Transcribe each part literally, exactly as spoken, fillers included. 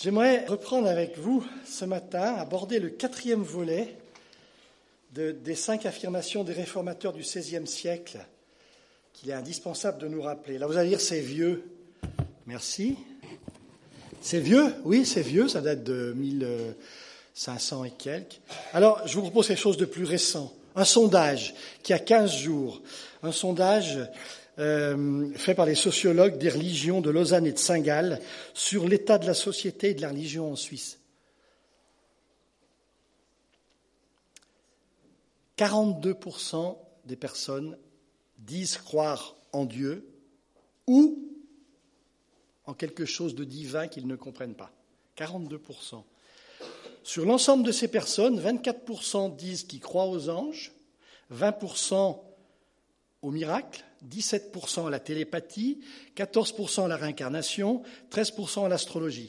J'aimerais reprendre avec vous ce matin, aborder le quatrième volet de, des cinq affirmations des réformateurs du seizième siècle qu'il est indispensable de nous rappeler. Là, vous allez dire, c'est vieux. Merci. C'est vieux, oui, c'est vieux, ça date de mille cinq cents et quelques. Alors, je vous propose quelque chose de plus récent. Un sondage qui a quinze jours. Un sondage euh, fait par les sociologues des religions de Lausanne et de Saint-Gall sur l'état de la société et de la religion en Suisse. quarante-deux pour cent des personnes disent croire en Dieu ou en quelque chose de divin qu'ils ne comprennent pas. quarante-deux pour cent. Sur l'ensemble de ces personnes, vingt-quatre pour cent disent qu'ils croient aux anges, vingt pour cent aux miracles, dix-sept pour cent à la télépathie, quatorze pour cent à la réincarnation, treize pour cent à l'astrologie.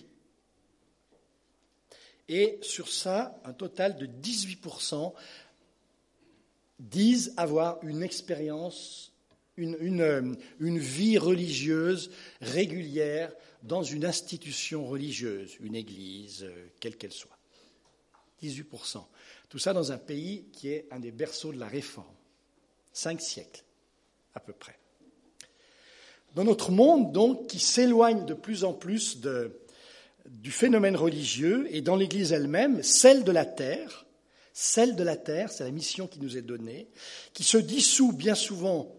Et sur ça, un total de dix-huit pour cent disent avoir une expérience, une, une, une vie religieuse régulière dans une institution religieuse, une église, quelle qu'elle soit. dix-huit pour cent. Tout ça dans un pays qui est un des berceaux de la Réforme. Cinq siècles, à peu près. Dans notre monde, donc, qui s'éloigne de plus en plus de, du phénomène religieux, et dans l'Église elle-même, celle de la terre, celle de la terre, c'est la mission qui nous est donnée, qui se dissout bien souvent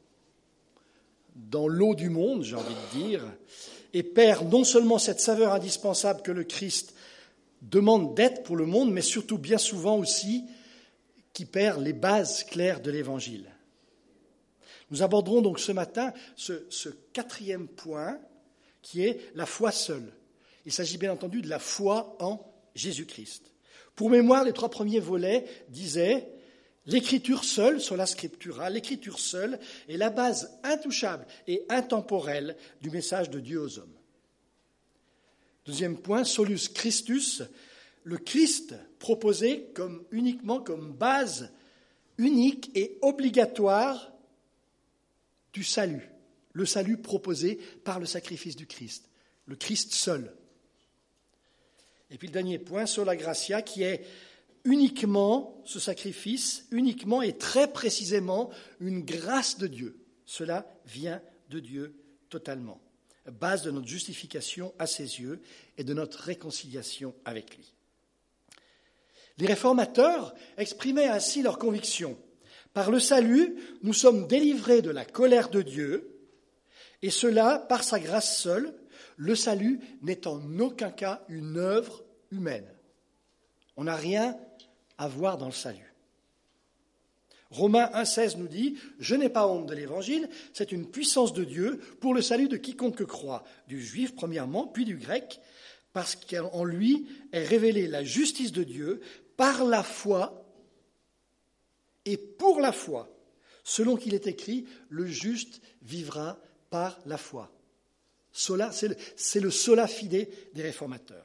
dans l'eau du monde, j'ai envie de dire, et perd non seulement cette saveur indispensable que le Christ demande d'être pour le monde, mais surtout bien souvent aussi qui perd les bases claires de l'Évangile. Nous aborderons donc ce matin ce, ce quatrième point qui est la foi seule. Il s'agit bien entendu de la foi en Jésus-Christ. Pour mémoire, les trois premiers volets disaient l'écriture seule, sola scriptura, l'écriture seule est la base intouchable et intemporelle du message de Dieu aux hommes. Deuxième point, solus Christus, le Christ proposé comme, uniquement comme base unique et obligatoire du salut, le salut proposé par le sacrifice du Christ, le Christ seul. Et puis le dernier point, sola gratia, qui est uniquement ce sacrifice, uniquement et très précisément une grâce de Dieu. Cela vient de Dieu totalement. Base de notre justification à ses yeux et de notre réconciliation avec lui. Les réformateurs exprimaient ainsi leur conviction. Par le salut, nous sommes délivrés de la colère de Dieu, et cela par sa grâce seule. Le salut n'est en aucun cas une œuvre humaine. On n'a rien à voir dans le salut. Romains un seize nous dit « Je n'ai pas honte de l'Évangile, c'est une puissance de Dieu pour le salut de quiconque croit, du juif premièrement, puis du grec, parce qu'en lui est révélée la justice de Dieu par la foi et pour la foi, selon qu'il est écrit, le juste vivra par la foi. » Sola, c'est le, c'est le sola fide des réformateurs.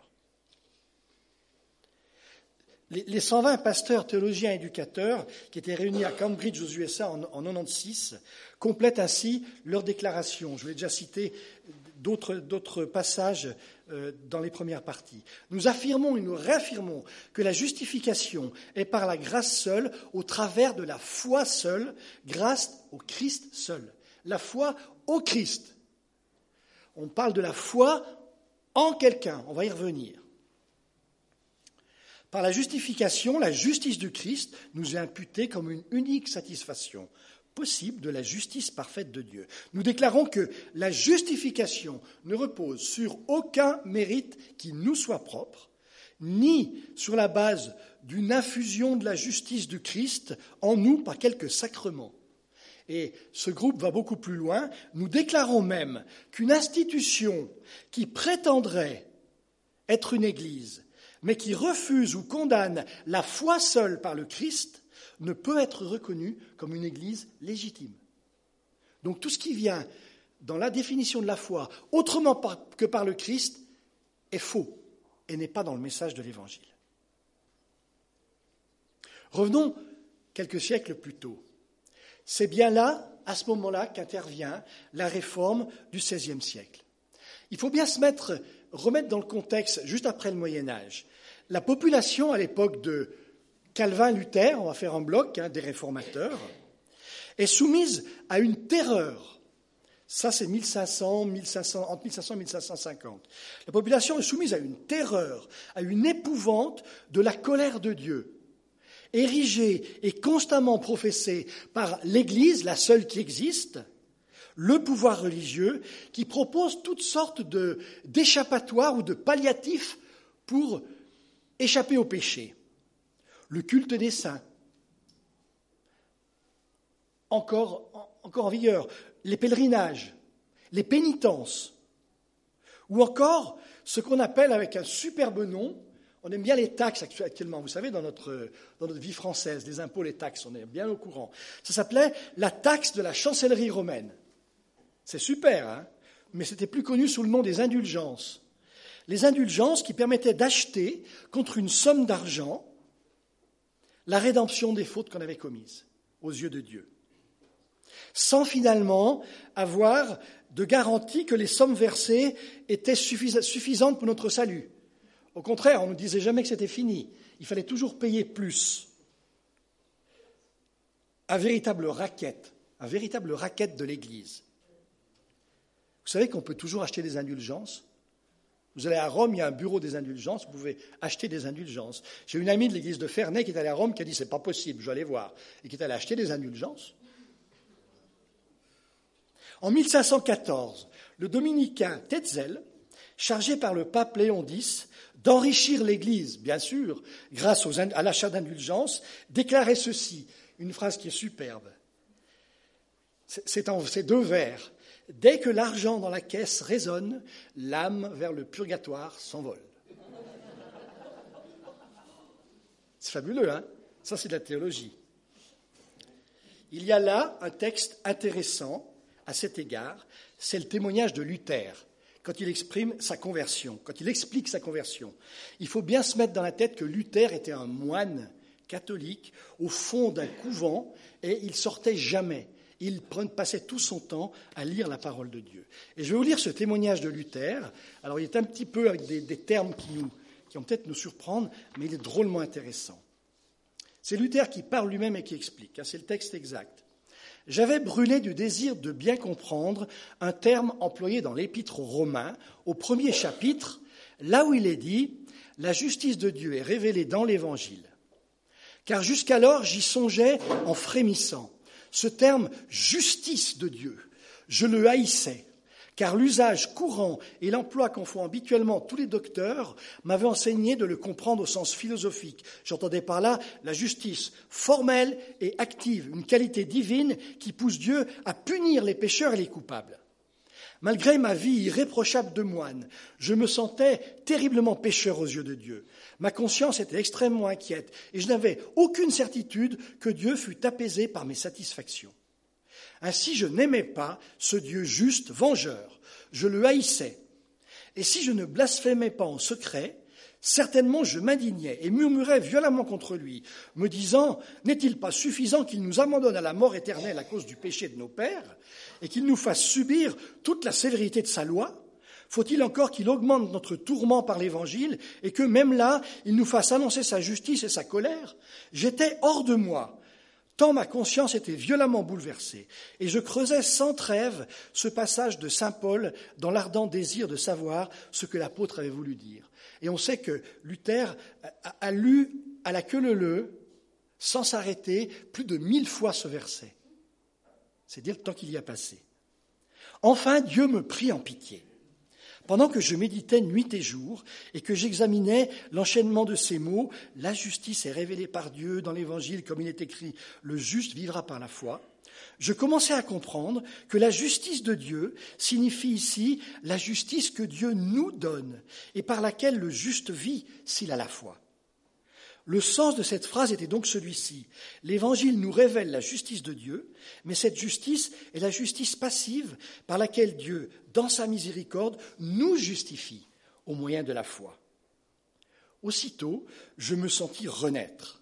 Les, les cent vingt pasteurs, théologiens et éducateurs qui étaient réunis à Cambridge aux U S A en, en quatre-vingt-seize complètent ainsi leur déclaration. Je vais déjà citer d'autres, d'autres passages euh, dans les premières parties. Nous affirmons et nous réaffirmons que la justification est par la grâce seule, au travers de la foi seule, grâce au Christ seul. La foi au Christ. On parle de la foi en quelqu'un, on va y revenir. Par la justification, la justice du Christ nous est imputée comme une unique satisfaction possible de la justice parfaite de Dieu. Nous déclarons que la justification ne repose sur aucun mérite qui nous soit propre, ni sur la base d'une infusion de la justice du Christ en nous par quelques sacrements. Et ce groupe va beaucoup plus loin. Nous déclarons même qu'une institution qui prétendrait être une église, mais qui refuse ou condamne la foi seule par le Christ, ne peut être reconnue comme une église légitime. Donc tout ce qui vient dans la définition de la foi, autrement que par le Christ, est faux et n'est pas dans le message de l'Évangile. Revenons quelques siècles plus tôt. C'est bien là, à ce moment-là, qu'intervient la réforme du seizième siècle. Il faut bien se mettre remettre dans le contexte, juste après le Moyen-Âge, la population à l'époque de Calvin-Luther, on va faire un bloc, hein, des réformateurs, est soumise à une terreur. Ça, c'est mille cinq cents, mille cinq cents, entre mille cinq cents et mille cinq cent cinquante. La population est soumise à une terreur, à une épouvante de la colère de Dieu, érigée et constamment professée par l'Église, la seule qui existe, le pouvoir religieux, qui propose toutes sortes de, d'échappatoires ou de palliatifs pour échapper au péché. Le culte des saints, encore, encore en vigueur, les pèlerinages, les pénitences, ou encore ce qu'on appelle avec un superbe nom, on aime bien les taxes actuellement, vous savez, dans notre, dans notre vie française, les impôts, les taxes, on est bien au courant. Ça s'appelait la taxe de la chancellerie romaine. C'est super, hein, mais c'était plus connu sous le nom des indulgences. Les indulgences qui permettaient d'acheter contre une somme d'argent la rédemption des fautes qu'on avait commises aux yeux de Dieu, sans finalement avoir de garantie que les sommes versées étaient suffisantes pour notre salut. Au contraire, on ne nous disait jamais que c'était fini. Il fallait toujours payer plus. Un véritable racket, un véritable racket de l'Église. Vous savez qu'on peut toujours acheter des indulgences. Vous allez à Rome, il y a un bureau des indulgences, vous pouvez acheter des indulgences. J'ai une amie de l'église de Ferney qui est allée à Rome, qui a dit « c'est pas possible, je vais aller voir », et qui est allée acheter des indulgences. En mille cinq cent quatorze, le dominicain Tetzel, chargé par le pape Léon X d'enrichir l'Église, bien sûr, grâce aux, à l'achat d'indulgences, déclarait ceci, une phrase qui est superbe. C'est en ces deux vers. Dès que l'argent dans la caisse résonne, l'âme vers le purgatoire s'envole. C'est fabuleux, hein? Ça, c'est de la théologie. Il y a là un texte intéressant à cet égard, c'est le témoignage de Luther, quand il exprime sa conversion, quand il explique sa conversion. Il faut bien se mettre dans la tête que Luther était un moine catholique au fond d'un couvent et il sortait jamais. Il passait tout son temps à lire la parole de Dieu. Et je vais vous lire ce témoignage de Luther. Alors, il est un petit peu avec des, des termes qui, nous, qui vont peut-être nous surprendre, mais il est drôlement intéressant. C'est Luther qui parle lui-même et qui explique. Hein, c'est le texte exact. « J'avais brûlé du désir de bien comprendre un terme employé dans l'Épître aux Romains, au premier chapitre, là où il est dit « La justice de Dieu est révélée dans l'Évangile. » Car jusqu'alors, j'y songeais en frémissant. Ce terme « justice de Dieu », je le haïssais, car l'usage courant et l'emploi qu'en font habituellement tous les docteurs m'avaient enseigné de le comprendre au sens philosophique. J'entendais par là la justice formelle et active, une qualité divine qui pousse Dieu à punir les pécheurs et les coupables. Malgré ma vie irréprochable de moine, je me sentais terriblement pécheur aux yeux de Dieu. Ma conscience était extrêmement inquiète et je n'avais aucune certitude que Dieu fût apaisé par mes satisfactions. Ainsi, je n'aimais pas ce Dieu juste, vengeur. Je le haïssais. Et si je ne blasphémais pas en secret, certainement je m'indignais et murmurais violemment contre lui, me disant « N'est-il pas suffisant qu'il nous abandonne à la mort éternelle à cause du péché de nos pères et qu'il nous fasse subir toute la sévérité de sa loi ? Faut-il encore qu'il augmente notre tourment par l'Évangile et que même là, il nous fasse annoncer sa justice et sa colère ? J'étais hors de moi, tant ma conscience était violemment bouleversée, et je creusais sans trêve ce passage de saint Paul dans l'ardent désir de savoir ce que l'apôtre avait voulu dire. » Et on sait que Luther a, a lu à la queue leu-leu, sans s'arrêter, plus de mille fois ce verset. C'est dire le temps qu'il y a passé. Enfin, Dieu me prit en pitié. Pendant que je méditais nuit et jour et que j'examinais l'enchaînement de ces mots, la justice est révélée par Dieu dans l'Évangile, comme il est écrit, le juste vivra par la foi, je commençais à comprendre que la justice de Dieu signifie ici la justice que Dieu nous donne et par laquelle le juste vit s'il a la foi. Le sens de cette phrase était donc celui-ci. L'Évangile nous révèle la justice de Dieu, mais cette justice est la justice passive par laquelle Dieu, dans sa miséricorde, nous justifie au moyen de la foi. Aussitôt, je me sentis renaître.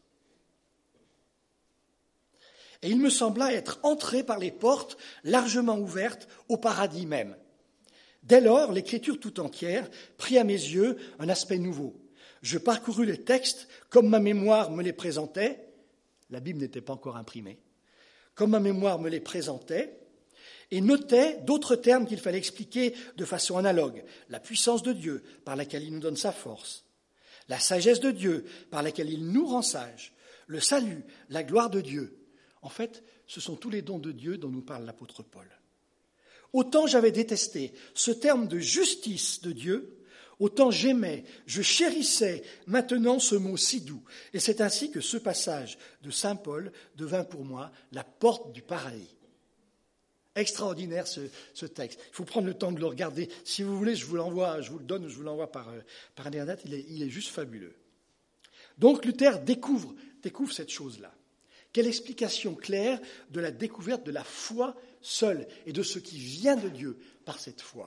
Et il me sembla être entré par les portes largement ouvertes au paradis même. Dès lors, l'écriture tout entière prit à mes yeux un aspect nouveau. Je parcourus les textes comme ma mémoire me les présentait. La Bible n'était pas encore imprimée. Comme ma mémoire me les présentait, et notait d'autres termes qu'il fallait expliquer de façon analogue. La puissance de Dieu, par laquelle il nous donne sa force. La sagesse de Dieu, par laquelle il nous rend sages. Le salut, la gloire de Dieu. En fait, ce sont tous les dons de Dieu dont nous parle l'apôtre Paul. Autant j'avais détesté ce terme de justice de Dieu, autant j'aimais, je chérissais maintenant ce mot si doux. Et c'est ainsi que ce passage de saint Paul devint pour moi la porte du paradis. Extraordinaire ce, ce texte. Il faut prendre le temps de le regarder. Si vous voulez, je vous l'envoie, je vous le donne, je vous l'envoie par, par Internet. Il est, il est juste fabuleux. Donc Luther découvre, découvre cette chose-là. Quelle explication claire de la découverte de la foi seule et de ce qui vient de Dieu par cette foi.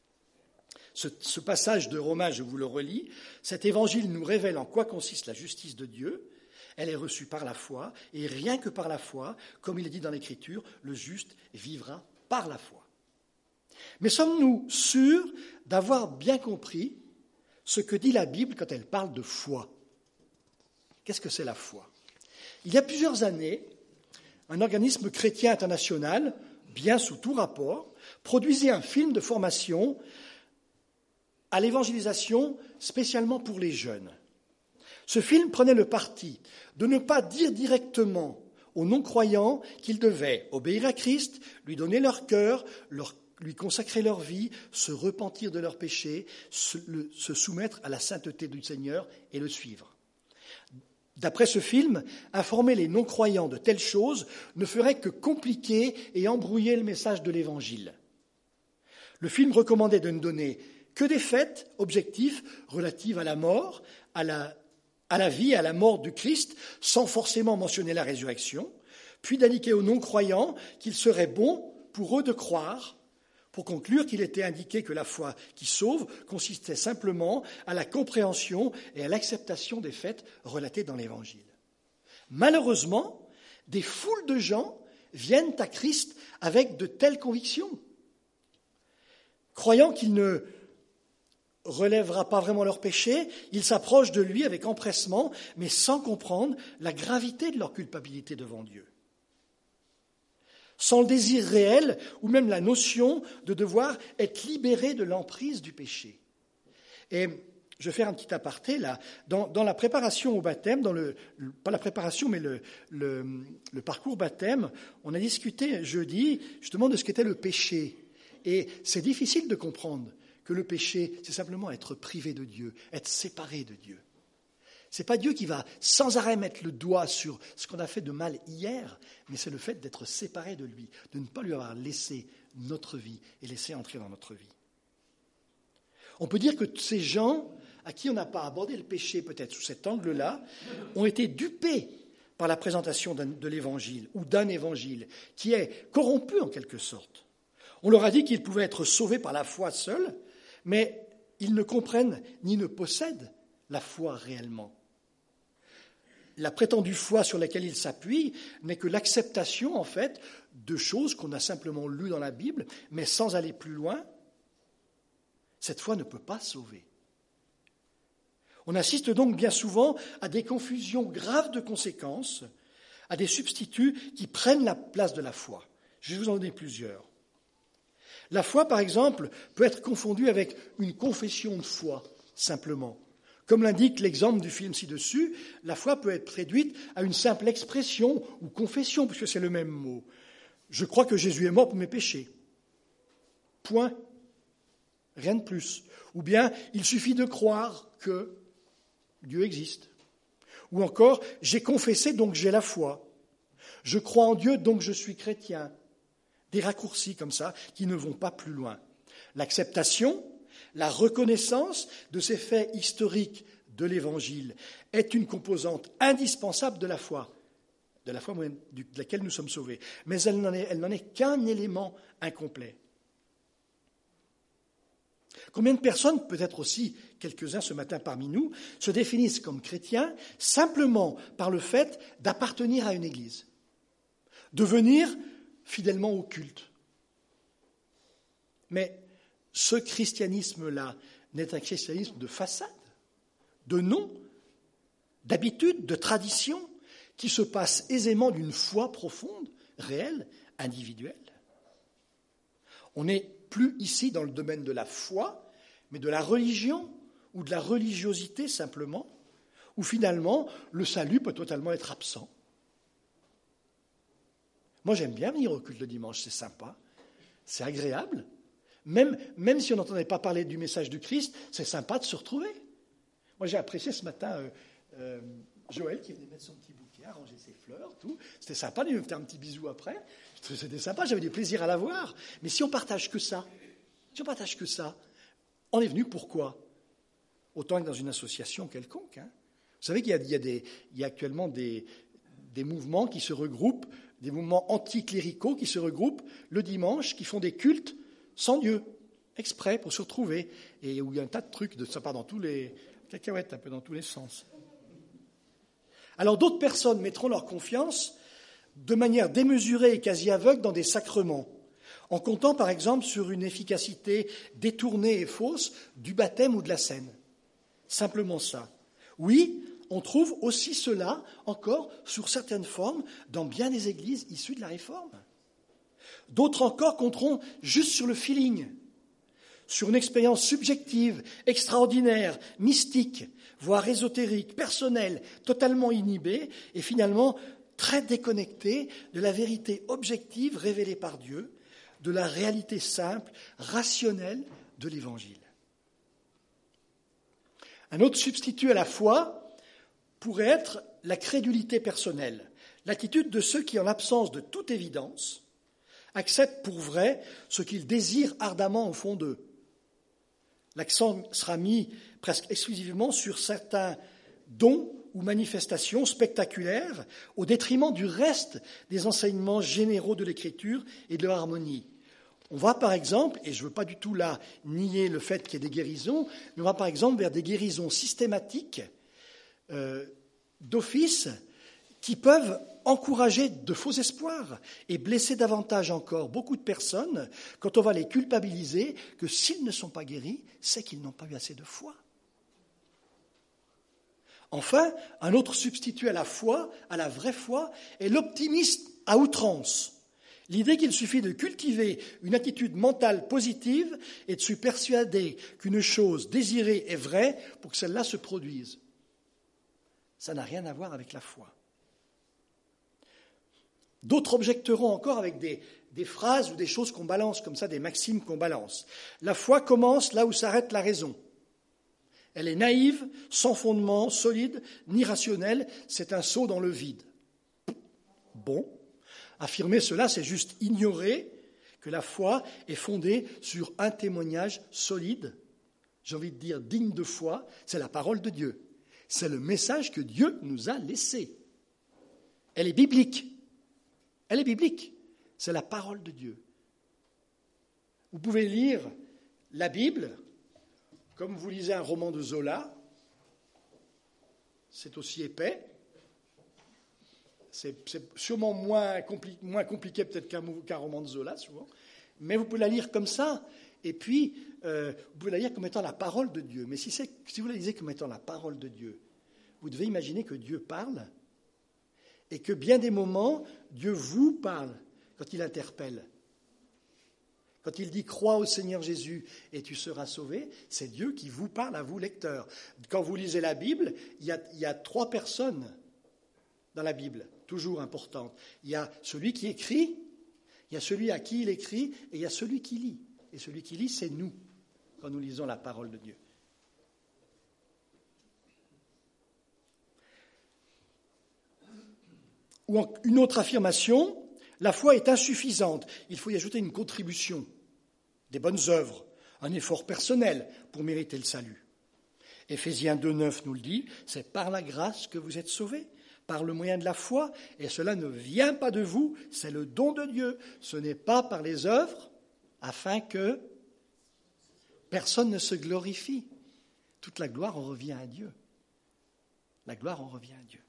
Ce, ce passage de Romains, je vous le relis. Cet évangile nous révèle en quoi consiste la justice de Dieu. Elle est reçue par la foi, et rien que par la foi, comme il est dit dans l'Écriture, le juste vivra par la foi. Mais sommes-nous sûrs d'avoir bien compris ce que dit la Bible quand elle parle de foi ? Qu'est-ce que c'est la foi ? Il y a plusieurs années, un organisme chrétien international, bien sous tout rapport, produisait un film de formation à l'évangélisation spécialement pour les jeunes. Ce film prenait le parti de ne pas dire directement aux non-croyants qu'ils devaient obéir à Christ, lui donner leur cœur, leur, lui consacrer leur vie, se repentir de leurs péchés, se, le, se soumettre à la sainteté du Seigneur et le suivre. D'après ce film, informer les non-croyants de telles choses ne ferait que compliquer et embrouiller le message de l'Évangile. Le film recommandait de ne donner que des faits objectifs relatifs à la mort, à la à la vie et à la mort du Christ, sans forcément mentionner la résurrection, puis d'indiquer aux non-croyants qu'il serait bon pour eux de croire, pour conclure qu'il était indiqué que la foi qui sauve consistait simplement à la compréhension et à l'acceptation des faits relatés dans l'Évangile. Malheureusement, des foules de gens viennent à Christ avec de telles convictions, croyant qu'ils ne relèvera pas vraiment leur péché, ils s'approchent de lui avec empressement, mais sans comprendre la gravité de leur culpabilité devant Dieu. Sans le désir réel ou même la notion de devoir être libéré de l'emprise du péché. Et je vais faire un petit aparté là. Dans, dans la préparation au baptême, dans le, pas la préparation, mais le, le, le parcours baptême, on a discuté jeudi justement de ce qu'était le péché. Et c'est difficile de comprendre que le péché, c'est simplement être privé de Dieu, être séparé de Dieu. Ce n'est pas Dieu qui va sans arrêt mettre le doigt sur ce qu'on a fait de mal hier, mais c'est le fait d'être séparé de lui, de ne pas lui avoir laissé notre vie et laissé entrer dans notre vie. On peut dire que ces gens à qui on n'a pas abordé le péché peut-être sous cet angle-là, ont été dupés par la présentation de l'Évangile ou d'un Évangile qui est corrompu en quelque sorte. On leur a dit qu'ils pouvaient être sauvés par la foi seule, mais ils ne comprennent ni ne possèdent la foi réellement. La prétendue foi sur laquelle ils s'appuient n'est que l'acceptation, en fait, de choses qu'on a simplement lues dans la Bible, mais sans aller plus loin. Cette foi ne peut pas sauver. On assiste donc bien souvent à des confusions graves de conséquences, à des substituts qui prennent la place de la foi. Je vais vous en donner plusieurs. La foi, par exemple, peut être confondue avec une confession de foi, simplement. Comme l'indique l'exemple du film ci-dessus, la foi peut être réduite à une simple expression ou confession, puisque c'est le même mot. Je crois que Jésus est mort pour mes péchés. Point. Rien de plus. Ou bien, il suffit de croire que Dieu existe. Ou encore, j'ai confessé, donc j'ai la foi. Je crois en Dieu, donc je suis chrétien. Des raccourcis comme ça qui ne vont pas plus loin. L'acceptation, la reconnaissance de ces faits historiques de l'Évangile est une composante indispensable de la foi, de la foi de laquelle nous sommes sauvés. Mais elle n'en est, elle n'en est qu'un élément incomplet. Combien de personnes, peut-être aussi quelques-uns ce matin parmi nous, se définissent comme chrétiens simplement par le fait d'appartenir à une église, de venir fidèlement au culte. Mais ce christianisme-là n'est un christianisme de façade, de nom, d'habitude, de tradition, qui se passe aisément d'une foi profonde, réelle, individuelle. On n'est plus ici dans le domaine de la foi, mais de la religion ou de la religiosité simplement, où finalement le salut peut totalement être absent. Moi j'aime bien venir au culte le dimanche, c'est sympa, c'est agréable. Même, même si on n'entendait pas parler du message du Christ, c'est sympa de se retrouver. Moi j'ai apprécié ce matin euh, euh, Joël qui venait mettre son petit bouquet, arranger ses fleurs, tout. C'était sympa, il me faire un petit bisou après. C'était sympa, j'avais du plaisir à la voir. Mais si on partage que ça, si on partage que ça, on est venu pourquoi ? Autant que dans une association quelconque. Hein. Vous savez qu'il y a, il y a, des, il y a actuellement des, des mouvements qui se regroupent, des mouvements anticléricaux qui se regroupent le dimanche, qui font des cultes sans Dieu, exprès pour se retrouver, et où il y a un tas de trucs, de, ça part dans tous les cacahuètes, un peu dans tous les sens. Alors d'autres personnes mettront leur confiance de manière démesurée et quasi aveugle dans des sacrements, en comptant par exemple sur une efficacité détournée et fausse du baptême ou de la scène. Simplement ça. Oui, on trouve aussi cela encore sous certaines formes dans bien des églises issues de la Réforme. D'autres encore compteront juste sur le feeling, sur une expérience subjective, extraordinaire, mystique, voire ésotérique, personnelle, totalement inhibée et finalement très déconnectée de la vérité objective révélée par Dieu, de la réalité simple, rationnelle de l'Évangile. Un autre substitut à la foi pourrait être la crédulité personnelle, l'attitude de ceux qui, en l'absence de toute évidence, acceptent pour vrai ce qu'ils désirent ardemment au fond d'eux. L'accent sera mis presque exclusivement sur certains dons ou manifestations spectaculaires au détriment du reste des enseignements généraux de l'Écriture et de leur harmonie. On va par exemple, et je ne veux pas du tout là nier le fait qu'il y ait des guérisons, mais on va par exemple vers des guérisons systématiques euh, d'office qui peuvent encourager de faux espoirs et blesser davantage encore beaucoup de personnes quand on va les culpabiliser que s'ils ne sont pas guéris, c'est qu'ils n'ont pas eu assez de foi. Enfin, un autre substitut à la foi, à la vraie foi, est l'optimisme à outrance. L'idée qu'il suffit de cultiver une attitude mentale positive et de se persuader qu'une chose désirée est vraie pour que celle-là se produise. Ça n'a rien à voir avec la foi. D'autres objecteront encore avec des, des phrases ou des choses qu'on balance, comme ça, des maximes qu'on balance. La foi commence là où s'arrête la raison. Elle est naïve, sans fondement solide, ni rationnel, c'est un saut dans le vide. Bon, affirmer cela, c'est juste ignorer que la foi est fondée sur un témoignage solide, j'ai envie de dire digne de foi, c'est la parole de Dieu. C'est le message que Dieu nous a laissé. Elle est biblique. Elle est biblique. C'est la parole de Dieu. Vous pouvez lire la Bible comme vous lisez un roman de Zola. C'est aussi épais. C'est, c'est sûrement moins, compli- moins compliqué peut-être qu'un, qu'un roman de Zola, souvent. Mais vous pouvez la lire comme ça. Et puis, euh, vous pouvez la lire comme étant la parole de Dieu. Mais si, c'est, si vous la lisez comme étant la parole de Dieu, vous devez imaginer que Dieu parle et que bien des moments, Dieu vous parle quand il interpelle. Quand il dit « Crois au Seigneur Jésus et tu seras sauvé », c'est Dieu qui vous parle à vous, lecteurs. Quand vous lisez la Bible, il y a, il y a trois personnes dans la Bible, toujours importantes. Il y a celui qui écrit, il y a celui à qui il écrit, et il y a celui qui lit. Et celui qui lit, c'est nous, quand nous lisons la parole de Dieu. Ou une autre affirmation, la foi est insuffisante. Il faut y ajouter une contribution, des bonnes œuvres, un effort personnel pour mériter le salut. Éphésiens deux neuf nous le dit, c'est par la grâce que vous êtes sauvés, par le moyen de la foi, et cela ne vient pas de vous, c'est le don de Dieu. Ce n'est pas par les œuvres, afin que personne ne se glorifie. Toute la gloire en revient à Dieu. La gloire en revient à Dieu.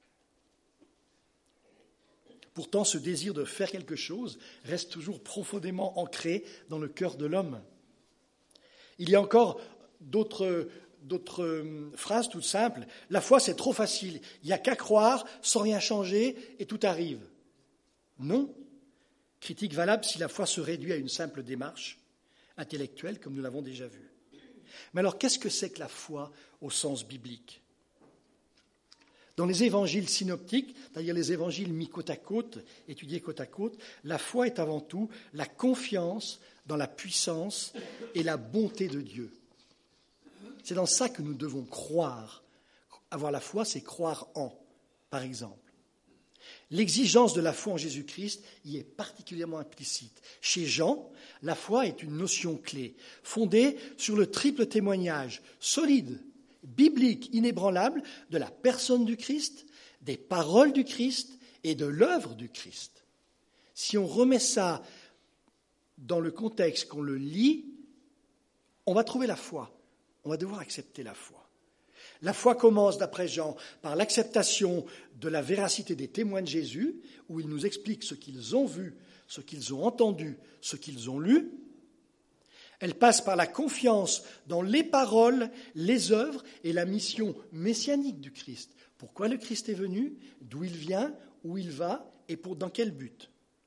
Pourtant, ce désir de faire quelque chose reste toujours profondément ancré dans le cœur de l'homme. Il y a encore d'autres, d'autres phrases toutes simples. La foi, c'est trop facile. Il n'y a qu'à croire sans rien changer et tout arrive. Non. Critique valable si la foi se réduit à une simple démarche intellectuelle, comme nous l'avons déjà vu. Mais alors, qu'est-ce que c'est que la foi au sens biblique ? Dans les évangiles synoptiques, c'est-à-dire les évangiles mis côte à côte, étudiés côte à côte, la foi est avant tout la confiance dans la puissance et la bonté de Dieu. C'est dans ça que nous devons croire. Avoir la foi, c'est croire en, par exemple. L'exigence de la foi en Jésus-Christ y est particulièrement implicite. Chez Jean, la foi est une notion clé, fondée sur le triple témoignage solide, biblique, inébranlable de la personne du Christ, des paroles du Christ et de l'œuvre du Christ. Si on remet ça dans le contexte qu'on le lit, on va trouver la foi. On va devoir accepter la foi. La foi commence, d'après Jean, par l'acceptation de la véracité des témoins de Jésus, où ils nous expliquent ce qu'ils ont vu, ce qu'ils ont entendu, ce qu'ils ont lu. Elle passe par la confiance dans les paroles, les œuvres et la mission messianique du Christ. Pourquoi le Christ est venu, d'où il vient, où il va et pour, dans quel but.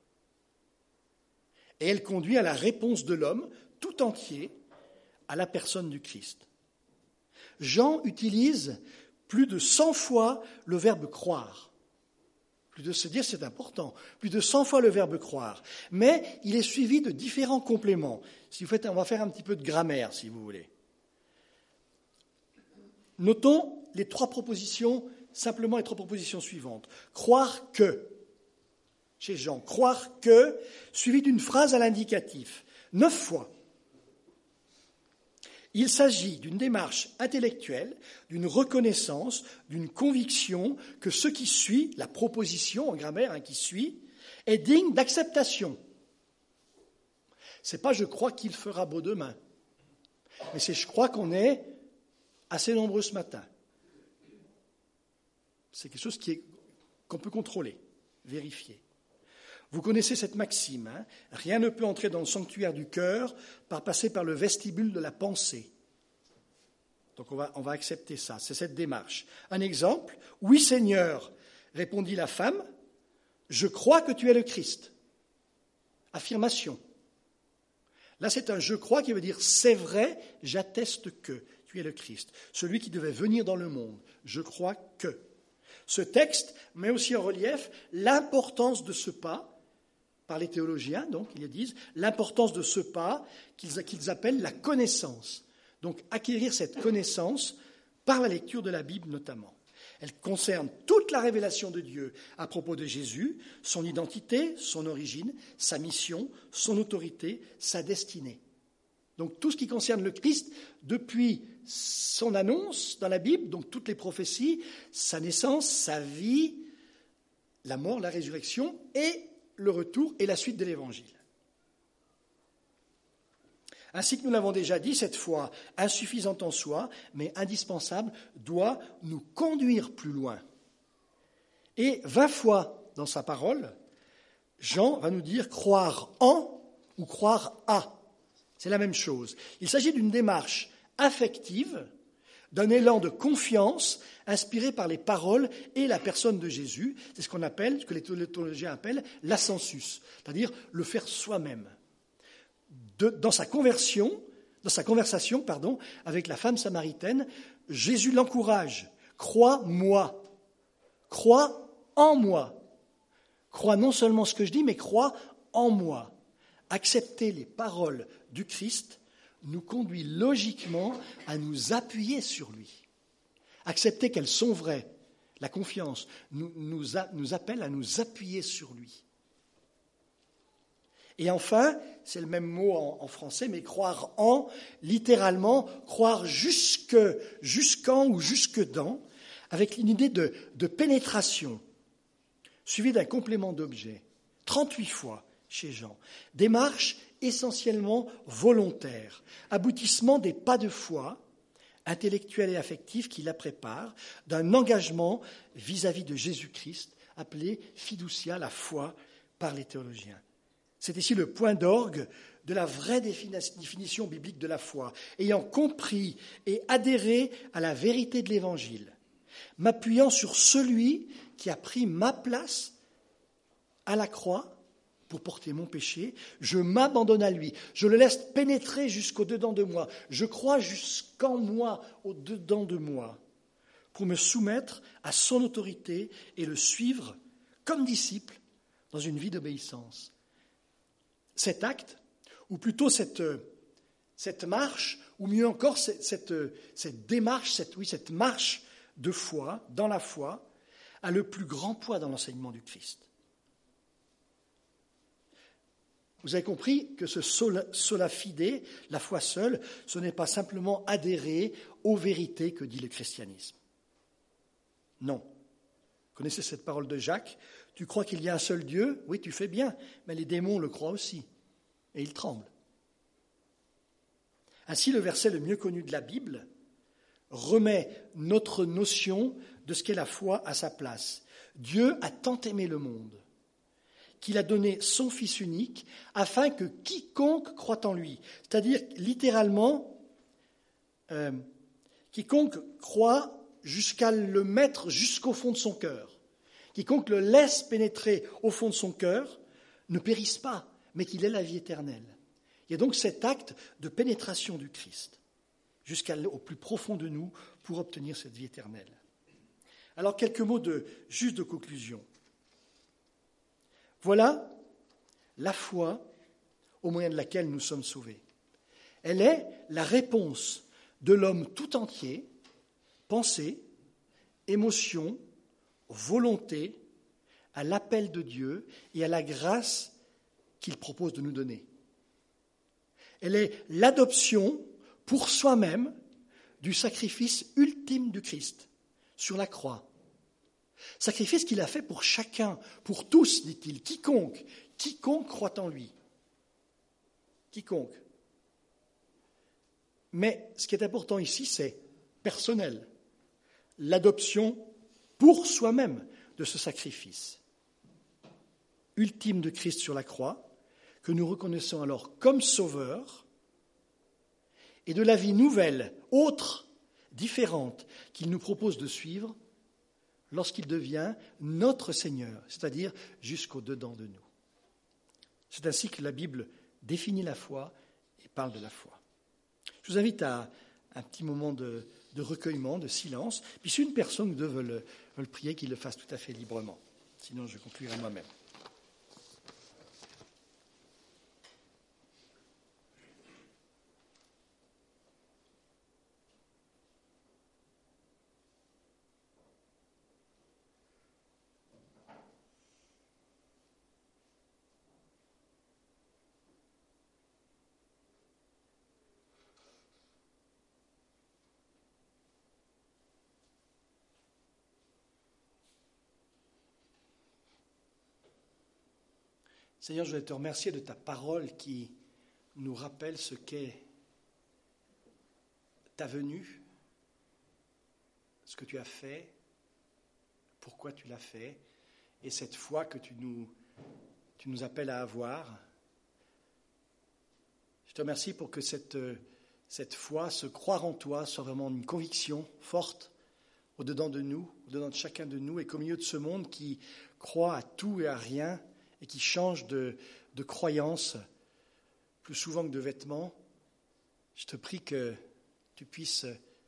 Et elle conduit à la réponse de l'homme tout entier à la personne du Christ. Jean utilise plus de cent fois le verbe croire. Plus de se dire, c'est important. Plus de cent fois le verbe croire. Mais il est suivi de différents compléments. Si vous faites, on va faire un petit peu de grammaire, si vous voulez. Notons les trois propositions, simplement les trois propositions suivantes. Croire que, chez Jean, croire que, suivi d'une phrase à l'indicatif, neuf fois. Il s'agit d'une démarche intellectuelle, d'une reconnaissance, d'une conviction que ce qui suit, la proposition en grammaire hein, qui suit, est digne d'acceptation. Ce n'est pas « je crois qu'il fera beau demain », mais c'est « je crois qu'on est assez nombreux ce matin ». C'est quelque chose qui est, qu'on peut contrôler, vérifier. Vous connaissez cette maxime, hein ? Rien ne peut entrer dans le sanctuaire du cœur par passer par le vestibule de la pensée. Donc on va, on va accepter ça, c'est cette démarche. Un exemple, « Oui Seigneur », répondit la femme, « je crois que tu es le Christ ». Affirmation. Là c'est un « je crois » qui veut dire « c'est vrai, j'atteste que tu es le Christ », celui qui devait venir dans le monde. Je crois que. Ce texte met aussi en relief l'importance de ce pas, par les théologiens, donc, ils disent, l'importance de ce pas qu'ils, qu'ils appellent la connaissance. Donc, acquérir cette connaissance par la lecture de la Bible notamment. Elle concerne toute la révélation de Dieu à propos de Jésus, son identité, son origine, sa mission, son autorité, sa destinée. Donc, tout ce qui concerne le Christ depuis son annonce dans la Bible, donc toutes les prophéties, sa naissance, sa vie, la mort, la résurrection et le retour et la suite de l'Évangile. Ainsi que nous l'avons déjà dit, cette foi, insuffisante en soi, mais indispensable, doit nous conduire plus loin. Et vingt fois dans sa parole, Jean va nous dire croire en ou croire à. C'est la même chose. Il s'agit d'une démarche affective, d'un élan de confiance inspiré par les paroles et la personne de Jésus. C'est ce qu'on appelle, ce que les théologiens appellent l'assensus, c'est-à-dire le faire soi-même. De, dans sa conversion, dans sa conversation, pardon, avec la femme samaritaine, Jésus l'encourage. Crois-moi. Crois en moi. Crois non seulement ce que je dis, mais crois en moi. Accepter les paroles du Christ nous conduit logiquement à nous appuyer sur lui. Accepter qu'elles sont vraies, la confiance, nous, nous, a, nous appelle à nous appuyer sur lui. Et enfin, c'est le même mot en, en français, mais croire en, littéralement, croire jusque, jusqu'en ou jusque dans, avec une idée de, de pénétration, suivie d'un complément d'objet, trente-huit fois chez Jean. Démarche essentiellement volontaire, aboutissement des pas de foi, intellectuels et affectifs qui la préparent, d'un engagement vis-à-vis de Jésus-Christ, appelé fiducia, la foi, par les théologiens. C'est ici le point d'orgue de la vraie définition biblique de la foi, ayant compris et adhéré à la vérité de l'Évangile, m'appuyant sur celui qui a pris ma place à la croix pour porter mon péché, je m'abandonne à lui, je le laisse pénétrer jusqu'au-dedans de moi, je crois jusqu'en moi, au-dedans de moi, pour me soumettre à son autorité et le suivre comme disciple dans une vie d'obéissance. Cet acte, ou plutôt cette, cette marche, ou mieux encore cette, cette, cette démarche, cette, oui, cette marche de foi, dans la foi, a le plus grand poids dans l'enseignement du Christ. Vous avez compris que ce sola, sola fide, la foi seule, ce n'est pas simplement adhérer aux vérités que dit le christianisme. Non. Vous connaissez cette parole de Jacques ? Tu crois qu'il y a un seul Dieu ? Oui, tu fais bien, mais les démons le croient aussi, et ils tremblent. Ainsi, le verset le mieux connu de la Bible remet notre notion de ce qu'est la foi à sa place. Dieu a tant aimé le monde qu'il a donné son Fils unique afin que quiconque croit en lui, c'est-à-dire littéralement, euh, quiconque croit jusqu'à le mettre jusqu'au fond de son cœur, quiconque le laisse pénétrer au fond de son cœur, ne périsse pas, mais qu'il ait la vie éternelle. Il y a donc cet acte de pénétration du Christ jusqu'au plus profond de nous pour obtenir cette vie éternelle. Alors quelques mots de, juste de conclusion. Voilà la foi au moyen de laquelle nous sommes sauvés. Elle est la réponse de l'homme tout entier, pensée, émotion, volonté, à l'appel de Dieu et à la grâce qu'il propose de nous donner. Elle est l'adoption pour soi-même du sacrifice ultime du Christ sur la croix. Sacrifice qu'il a fait pour chacun, pour tous, dit-il, quiconque, quiconque croit en lui. Quiconque. Mais ce qui est important ici, c'est personnel. L'adoption pour soi-même de ce sacrifice ultime de Christ sur la croix, que nous reconnaissons alors comme sauveur, et de la vie nouvelle, autre, différente, qu'il nous propose de suivre lorsqu'il devient notre Seigneur, c'est-à-dire jusqu'au dedans de nous. C'est ainsi que la Bible définit la foi et parle de la foi. Je vous invite à un petit moment de, de recueillement, de silence, puis si une personne ou deux veut le, veut le prier, qu'il le fasse tout à fait librement. Sinon, je conclurai moi-même. Seigneur, je voudrais te remercier de ta parole qui nous rappelle ce qu'est ta venue, ce que tu as fait, pourquoi tu l'as fait, et cette foi que tu nous, tu nous appelles à avoir. Je te remercie pour que cette, cette foi, ce croire en toi, soit vraiment une conviction forte au-dedans de nous, au-dedans de chacun de nous, et qu'au milieu de ce monde qui croit à tout et à rien, et qui change de, de croyance plus souvent que de vêtements, je te prie que tu puisses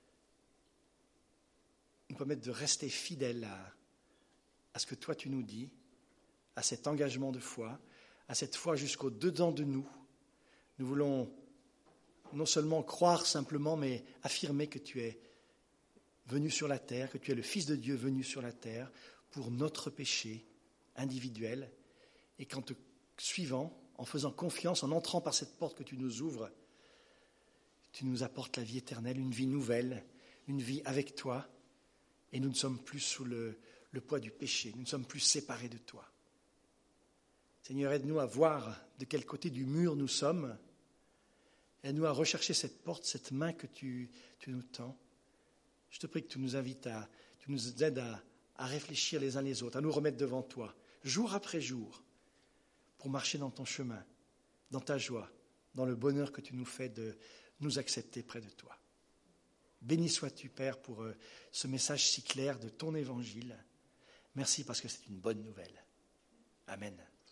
nous permettre de rester fidèles à, à ce que toi tu nous dis, à cet engagement de foi, à cette foi jusqu'au dedans de nous. Nous voulons non seulement croire simplement, mais affirmer que tu es venu sur la terre, que tu es le Fils de Dieu venu sur la terre pour notre péché individuel, et qu'en te suivant, en faisant confiance, en entrant par cette porte que tu nous ouvres, tu nous apportes la vie éternelle, une vie nouvelle, une vie avec toi, et nous ne sommes plus sous le, le poids du péché, nous ne sommes plus séparés de toi. Seigneur, aide-nous à voir de quel côté du mur nous sommes, aide-nous à rechercher cette porte, cette main que tu, tu nous tends. Je te prie que tu nous invites à, tu nous aides à, à réfléchir les uns les autres, à nous remettre devant toi, jour après jour, pour marcher dans ton chemin, dans ta joie, dans le bonheur que tu nous fais de nous accepter près de toi. Béni sois-tu, Père, pour euh, ce message si clair de ton évangile. Merci parce que c'est une bonne nouvelle. Amen.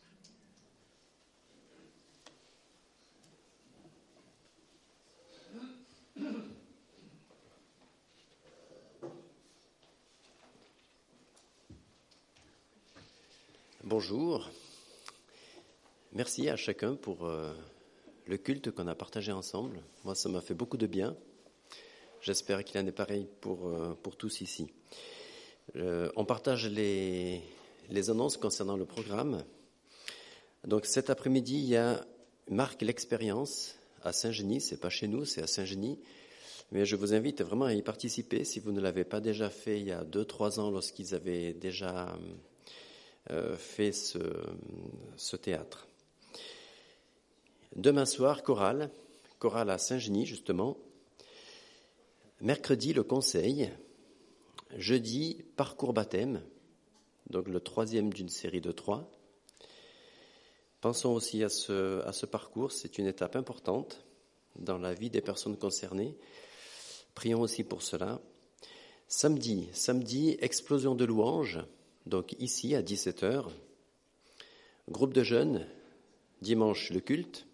Bonjour. Merci à chacun pour euh, le culte qu'on a partagé ensemble. Moi, ça m'a fait beaucoup de bien. J'espère qu'il en est pareil pour, euh, pour tous ici. Euh, on partage les, les annonces concernant le programme. Donc cet après-midi, il y a Marc l'expérience à Saint-Genis. C'est pas chez nous, c'est à Saint-Genis. Mais je vous invite vraiment à y participer si vous ne l'avez pas déjà fait il y a deux, trois ans lorsqu'ils avaient déjà euh, fait ce, ce théâtre. Demain soir, chorale, chorale à Saint-Genis justement. Mercredi, le conseil. Jeudi, parcours baptême, donc le troisième d'une série de trois. Pensons aussi à ce, à ce parcours, c'est une étape importante dans la vie des personnes concernées. Prions aussi pour cela. Samedi, samedi, explosion de louanges, donc ici à dix-sept heures. Groupe de jeunes, dimanche le culte.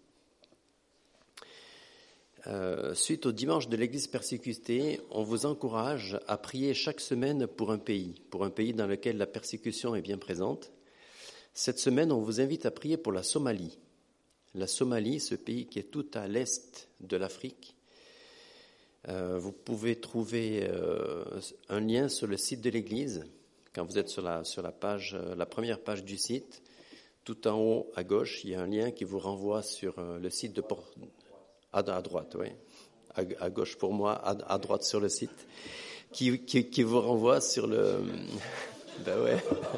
Euh, suite au dimanche de l'Église persécutée, on vous encourage à prier chaque semaine pour un pays, pour un pays dans lequel la persécution est bien présente. Cette semaine, on vous invite à prier pour la Somalie. La Somalie, ce pays qui est tout à l'est de l'Afrique. Euh, vous pouvez trouver euh, un lien sur le site de l'Église. Quand vous êtes sur la, sur la page, la première page du site, tout en haut à gauche, il y a un lien qui vous renvoie sur euh, le site de Port. À, à droite, oui. À, à gauche pour moi, à, à droite sur le site, qui, qui, qui vous renvoie sur le. Ben ouais.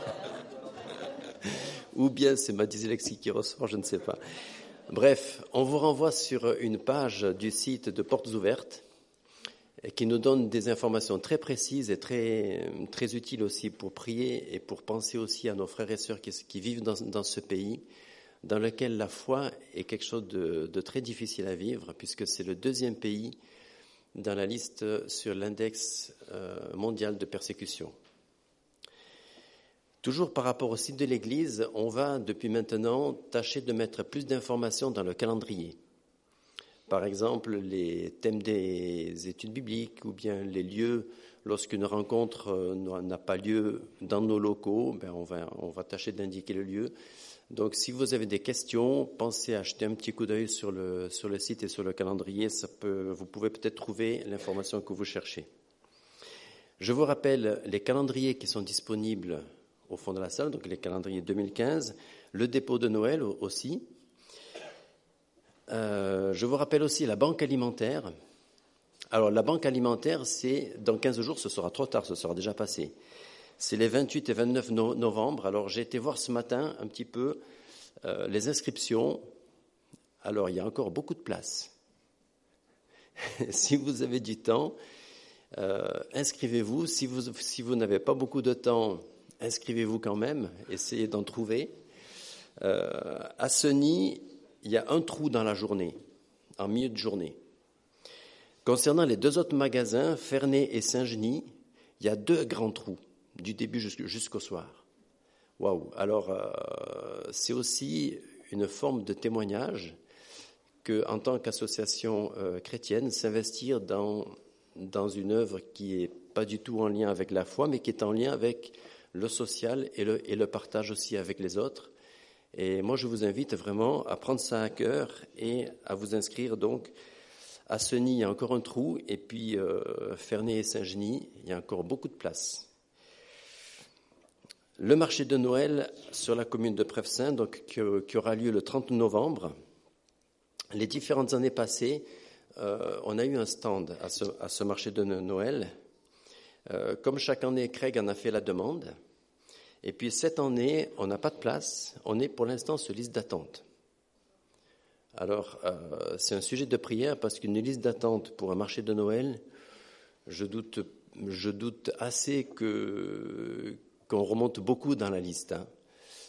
Ou bien c'est ma dyslexie qui ressort, je ne sais pas. Bref, on vous renvoie sur une page du site de Portes Ouvertes qui nous donne des informations très précises et très, très utiles aussi pour prier et pour penser aussi à nos frères et sœurs qui, qui vivent dans, dans ce pays, dans lequel la foi est quelque chose de, de très difficile à vivre, puisque c'est le deuxième pays dans la liste sur l'index euh, mondial de persécution. Toujours par rapport au site de l'Église, on va depuis maintenant tâcher de mettre plus d'informations dans le calendrier. Par exemple, les thèmes des études bibliques ou bien les lieux, lorsqu'une rencontre n'a pas lieu dans nos locaux, ben on va, on va tâcher d'indiquer le lieu. Donc, si vous avez des questions, pensez à jeter un petit coup d'œil sur le, sur le site et sur le calendrier. Ça peut, vous pouvez peut-être trouver l'information que vous cherchez. Je vous rappelle les calendriers qui sont disponibles au fond de la salle, donc les calendriers deux mille quinze, le dépôt de Noël aussi. Euh, je vous rappelle aussi la banque alimentaire. Alors, la banque alimentaire, c'est dans quinze jours, ce sera trop tard, ce sera déjà passé. C'est les vingt-huit et vingt-neuf novembre. Alors, j'ai été voir ce matin un petit peu euh, les inscriptions. Alors, il y a encore beaucoup de place. Si vous avez du temps, euh, inscrivez-vous. Si vous, si vous n'avez pas beaucoup de temps, inscrivez-vous quand même. Essayez d'en trouver. Euh, à Seny, il y a un trou dans la journée, en milieu de journée. Concernant les deux autres magasins, Ferney et Saint-Genis, il y a deux grands trous. Du début jusqu'au soir. Waouh! Alors, euh, c'est aussi une forme de témoignage que, en tant qu'association euh, chrétienne, s'investir dans, dans une œuvre qui n'est pas du tout en lien avec la foi, mais qui est en lien avec le social et le, et le partage aussi avec les autres. Et moi, je vous invite vraiment à prendre ça à cœur et à vous inscrire. Donc, à Seny, il y a encore un trou, et puis euh, Ferney et Saint-Genis, il y a encore beaucoup de place. Le marché de Noël sur la commune de Prèvesin, donc qui, qui aura lieu le trente novembre. Les différentes années passées, euh, on a eu un stand à ce, à ce marché de Noël. Euh, comme chaque année, Craig en a fait la demande. Et puis cette année, on n'a pas de place. On est pour l'instant sur liste d'attente. Alors, euh, c'est un sujet de prière parce qu'une liste d'attente pour un marché de Noël, je doute, je doute assez que qu'on remonte beaucoup dans la liste. Hein.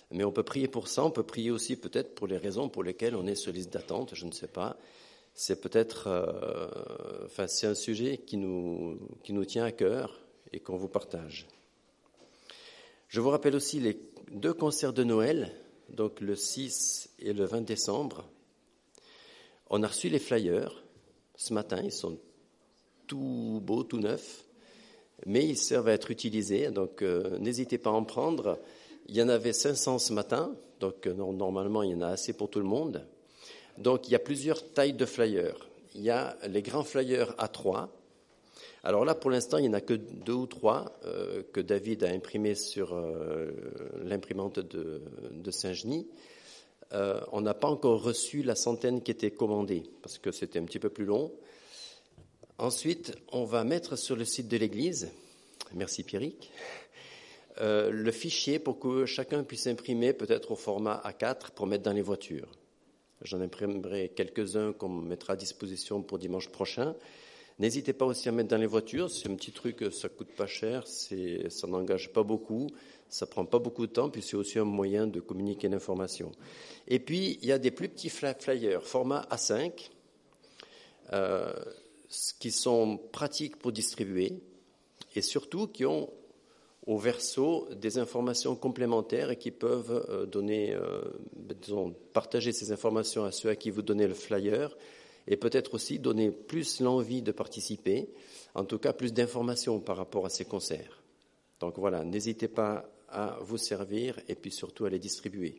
Mais on peut prier pour ça, on peut prier aussi peut-être pour les raisons pour lesquelles on est sur liste d'attente, je ne sais pas. C'est peut-être, euh, enfin, c'est un sujet qui nous, qui nous tient à cœur et qu'on vous partage. Je vous rappelle aussi les deux concerts de Noël, donc le six et le vingt décembre. On a reçu les flyers ce matin, ils sont tout beaux, tout neufs, mais ils servent à être utilisés, donc euh, n'hésitez pas à en prendre. Il y en avait cinq cents ce matin, donc euh, normalement il y en a assez pour tout le monde. Donc il y a plusieurs tailles de flyers. Il y a les grands flyers A trois. Alors là, pour l'instant, il n'y en a que deux ou trois euh, que David a imprimés sur euh, l'imprimante de, de Saint-Genis. Euh, on n'a pas encore reçu la centaine qui était commandée, parce que c'était un petit peu plus long. Ensuite, on va mettre sur le site de l'Église, merci Pierrick, euh, le fichier pour que chacun puisse imprimer peut-être au format A quatre pour mettre dans les voitures. J'en imprimerai quelques-uns qu'on mettra à disposition pour dimanche prochain. N'hésitez pas aussi à mettre dans les voitures, c'est un petit truc, ça coûte pas cher, c'est, ça n'engage pas beaucoup, ça prend pas beaucoup de temps, puis c'est aussi un moyen de communiquer l'information. Et puis, il y a des plus petits flyers, format A cinq, euh, qui sont pratiques pour distribuer, et surtout qui ont au verso des informations complémentaires et qui peuvent euh, donner, euh, disons, partager ces informations à ceux à qui vous donnez le flyer, et peut-être aussi donner plus l'envie de participer, en tout cas plus d'informations par rapport à ces concerts. Donc voilà, n'hésitez pas à vous servir et puis surtout à les distribuer.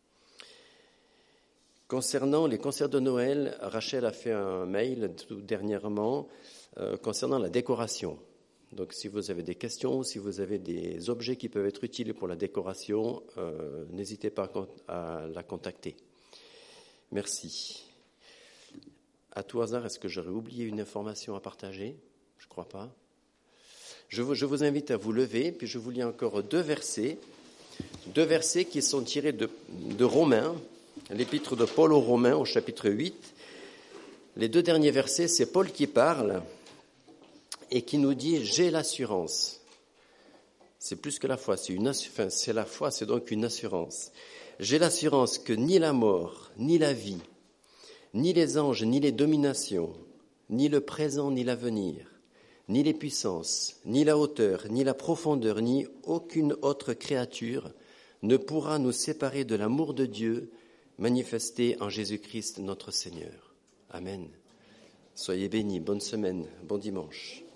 Concernant les concerts de Noël, Rachel a fait un mail tout dernièrement euh, concernant la décoration. Donc si vous avez des questions, si vous avez des objets qui peuvent être utiles pour la décoration, euh, n'hésitez pas à, à la contacter. Merci. À tout hasard, est-ce que j'aurais oublié une information à partager ? Je ne crois pas. Je vous, je vous invite à vous lever, puis je vous lis encore deux versets, deux versets qui sont tirés de, de Romains, l'épître de Paul aux Romains au chapitre huit. Les deux derniers versets, c'est Paul qui parle et qui nous dit « J'ai l'assurance ». C'est plus que la foi, c'est, une, enfin, c'est la foi, c'est donc une assurance. « J'ai l'assurance que ni la mort, ni la vie, ni les anges, ni les dominations, ni le présent, ni l'avenir, ni les puissances, ni la hauteur, ni la profondeur, ni aucune autre créature ne pourra nous séparer de l'amour de Dieu manifesté en Jésus-Christ notre Seigneur. Amen. Soyez bénis, bonne semaine, bon dimanche.